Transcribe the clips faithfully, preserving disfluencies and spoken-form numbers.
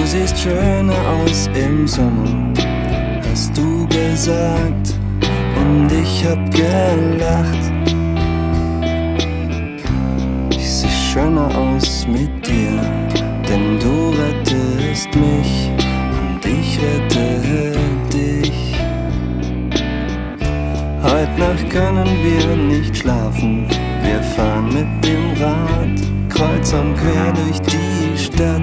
siehst schöner aus im Sommer, hast du gesagt, und ich hab gelacht. Ich seh schöner aus mit dir, denn du rettest mich und ich rette dich. Heute Nacht können wir nicht schlafen, wir fahren mit dem Rad kreuz und quer durch die Stadt.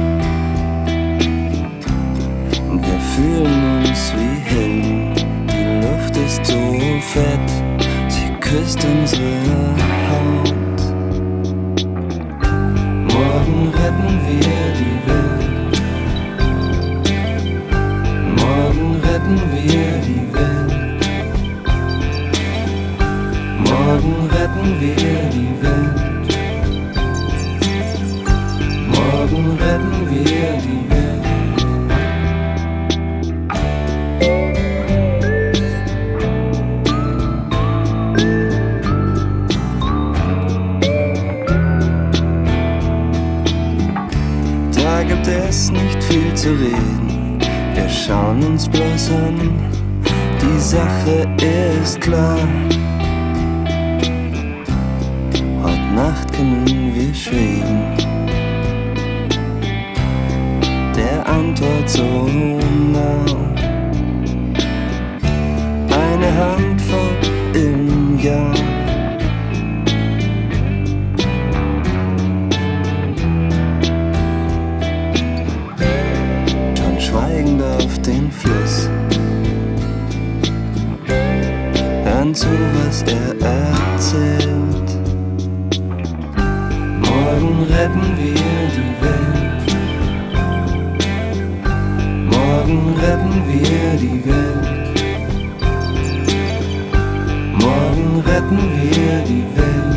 Und wir fühlen uns wie Helden, die Luft ist so fett, sie küsst unsere Haut. Morgen retten wir die Welt, morgen retten wir die Welt, morgen retten wir die Welt, morgen retten wir die Welt. Da gibt es nicht viel zu reden, wir schauen uns bloß an, die Sache ist klar. Heute Nacht können wir schweben, der Antwort so nah. Eine Handvoll im Jahr. Schon schweigend auf den Fluss, hören zu, was er erzählt. Morgen retten wir die Welt, morgen retten wir die Welt, morgen retten wir die Welt.